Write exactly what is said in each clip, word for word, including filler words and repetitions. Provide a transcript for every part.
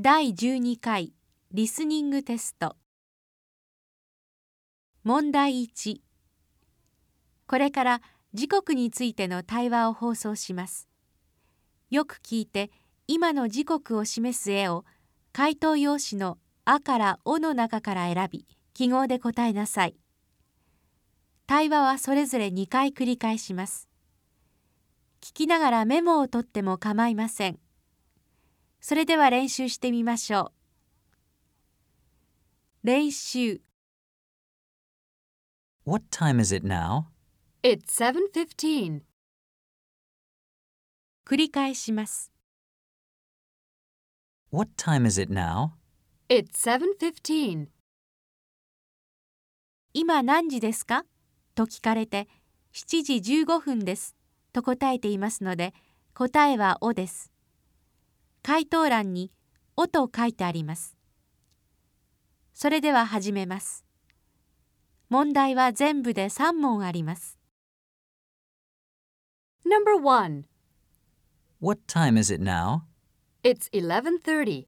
だいじゅうにかいリスニングテスト。問題いち。これから時刻についての対話を放送します。よく聞いて、今の時刻を示す絵を回答用紙のあからおの中から選び、記号で答えなさい。対話はそれぞれにかい繰り返します。聞きながらメモを取っても構いません。それでは練習してみましょう。練習。 What time is it now? It's seven fifteen. 繰り返します。 What time is it now? It's seven fifteen. 今何時ですかと聞かれて、しちじじゅうごふんですと答えていますので、答えはおです。回答欄におと書いてあります。それでは始めます。問題は全部でさん問あります。 Number one. What time is it now? It's eleven thirty.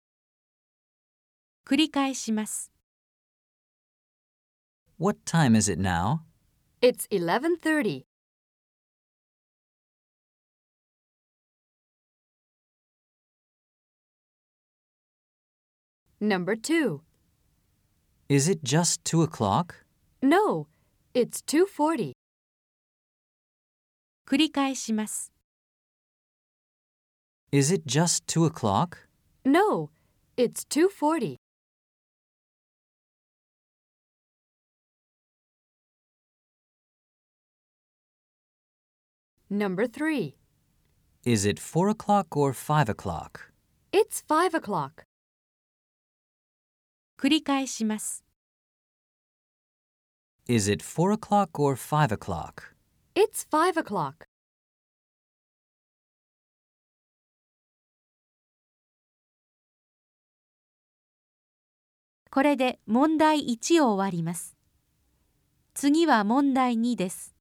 繰り返します。 What time is it now? It's eleven thirty. Number two. Is it just two o'clock? No, it's two forty. 繰り返します。 Is it just two o'clock? No, it's two forty. Number three. Is it four o'clock or five o'clock? It's five o'clock. 繰り返します。 Is it four o'clock or five o'clock? It's five o'clock. これで問題いちを終わります。次は問題にです。